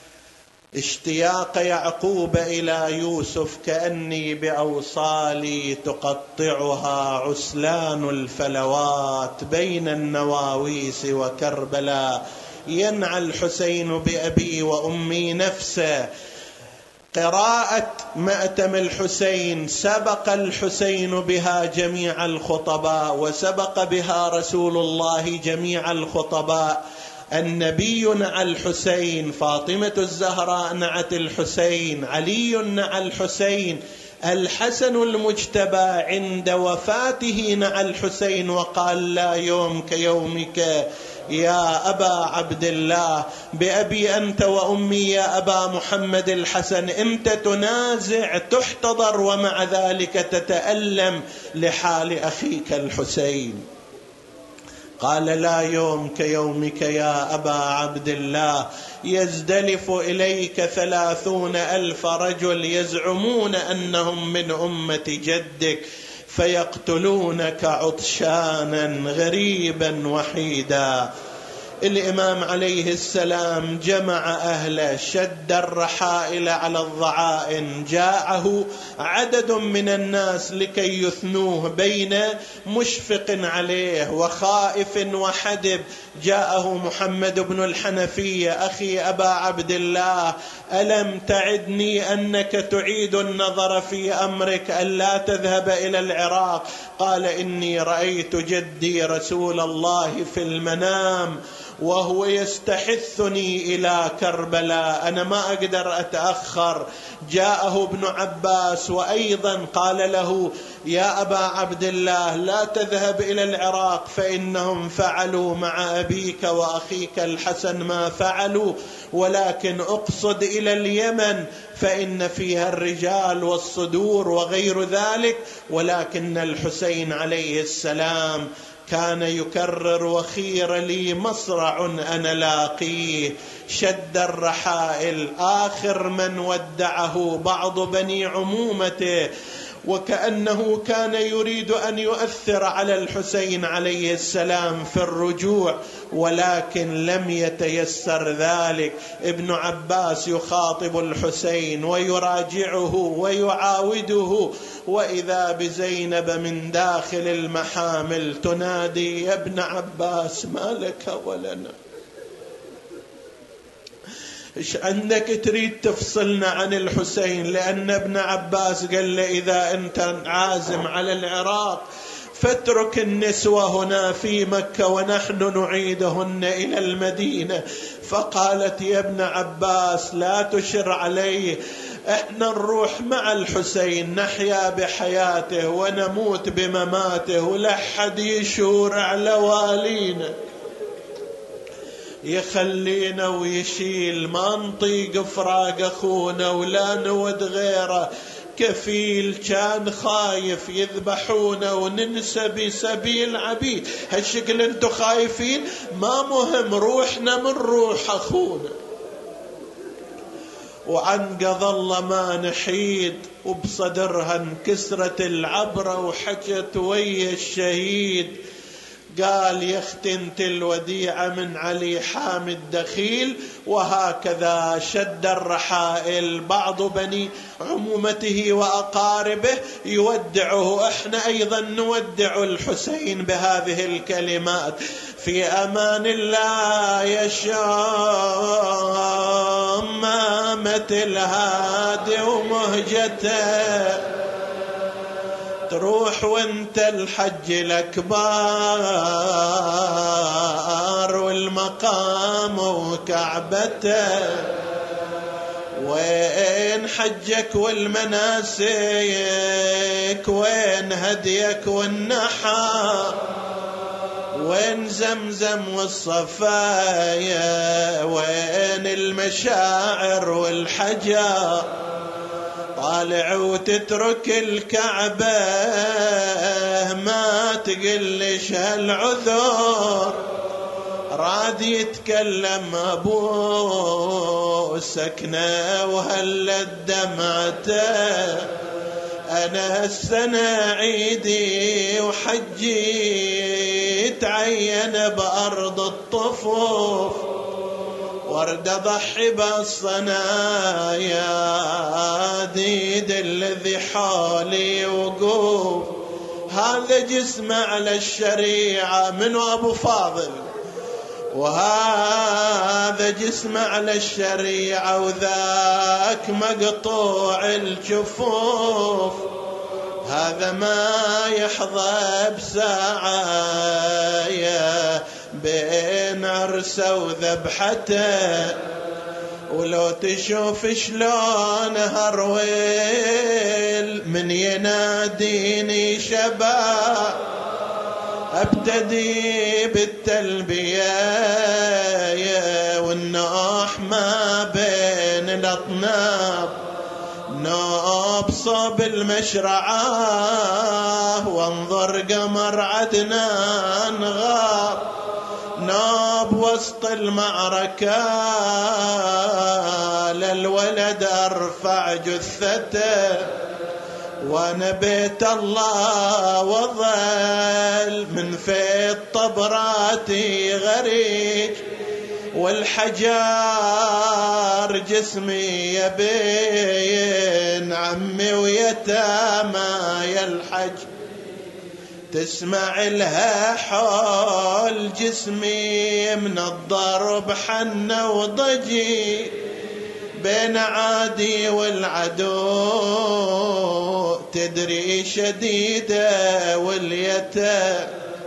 اشتياق يعقوب إلى يوسف، كأني بأوصالي تقطعها عسلان الفلوات بين النواويس وكربلاء. ينعى الحسين بأبي وأمي نفسه. قراءة مأتم الحسين سبق الحسين بها جميع الخطباء، وسبق بها رسول الله جميع الخطباء. النبي نعى الحسين، فاطمة الزهراء نعت الحسين، علي نعى الحسين، الحسن المجتبى عند وفاته نعى الحسين وقال: لا يوم كيومك يا أبا عبد الله، بأبي أنت وأمي يا أبا محمد الحسن، أنت تنازع تحتضر ومع ذلك تتألم لحال أخيك الحسين. قال: لا يوم كيومك يا أبا عبد الله، يزدلف إليك 30,000 رجل يزعمون أنهم من أمة جدك، فيقتلونك عطشانا غريبا وحيدا. الإمام عليه السلام جمع أهله، شد الرحائل على الضعائن، جاءه عدد من الناس لكي يثنوه بين مشفق عليه وخائف وحدب. جاءه محمد بن الحنفية: أخي أبا عبد الله، ألم تعدني أنك تعيد النظر في أمرك ألا تذهب إلى العراق؟ قال: إني رأيت جدي رسول الله في المنام وهو يستحثني إلى كربلاء، أنا ما أقدر أتأخر. جاءه ابن عباس وأيضا قال له: يا أبا عبد الله، لا تذهب إلى العراق، فإنهم فعلوا مع أبيك وأخيك الحسن ما فعلوا، ولكن أقصد إلى اليمن فإن فيها الرجال والصدور وغير ذلك. ولكن الحسين عليه السلام كان يكرر: وخير لي مصرع أنا لاقيه. شد الرحائل، آخر من ودعه بعض بني عمومته، وكأنه كان يريد أن يؤثر على الحسين عليه السلام في الرجوع، ولكن لم يتيسر ذلك. ابن عباس يخاطب الحسين ويراجعه ويعاوده، وإذا بزينب من داخل المحامل تنادي: يا ابن عباس، ما لك ولنا؟ إيش عندك تريد تفصلنا عن الحسين؟ لأن ابن عباس قال له: إذا أنت عازم على العراق فاترك النسوة هنا في مكة ونحن نعيدهن إلى المدينة. فقالت: يا ابن عباس، لا تشر عليه، احنا نروح مع الحسين، نحيا بحياته ونموت بمماته، ولا حد يشور على والينا. يخلينا ويشيل، ما نطيق فراق أخونا ولا نود غيره. كفيل كان خايف يذبحونا وننسى بسبيل عبيد، هالشكل انتو خايفين؟ ما مهم، روحنا من روح أخونا. وعن قضى الله ما نحيد، وبصدرها انكسرت العبرة وحكت ويا الشهيد. قال يا اختي انت الوديعة من علي حامد دخيل، وهكذا شد الرحائل بعض بني عمومته وأقاربه يودعه. احنا أيضا نودع الحسين بهذه الكلمات: في أمان الله يا شام، مات الهادي ومهجته، تروح وانت الحج الأكبر والمقام وكعبته. وين حجك والمناسك؟ وين هديك والنحر؟ وين زمزم والصفايا؟ وين المشاعر والحجر؟ طالع وتترك الكعبة، ما تقلش هالعذر. راد يتكلم أبو سكنة وهلت دمعته: أنا السنة عيدي وحجي تعين بأرض الطفوف، ورد ضحي بالصنايا ديد الذي حالي وقوف. هذا جسم على الشريعة من أبو فاضل، وهذا جسم على الشريعة وذاك مقطوع الجفوف. هذا ما يحظى بساعة بين عرسه وذبحته. ولو تشوف شلون هرويل من يناديني شباب، ابتدي بالتلبية والنوح ما بين الاطناب. نوب صوب المشرعة وانظر قمر عدنان غاب. نوب وسط المعركة للولد أرفع جثته، وانا بيت الله وظل من في الطبراتي غريق. والحجار جسمي يبين عمي ويتامى يلحج. تسمع لها حول جسمي من الضرب حنة وضجي، بين عادي والعدو تدري شديدة واليتامى.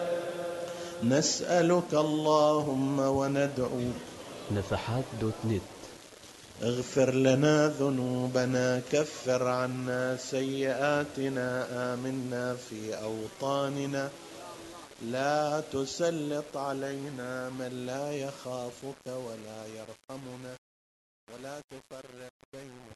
نسألك اللهم وندعو نفحات.net. اغفر لنا ذنوبنا، كفر عنا سيئاتنا، آمنا في أوطاننا، لا تسلط علينا من لا يخافك ولا يرحمنا، ولا تفرق بيننا.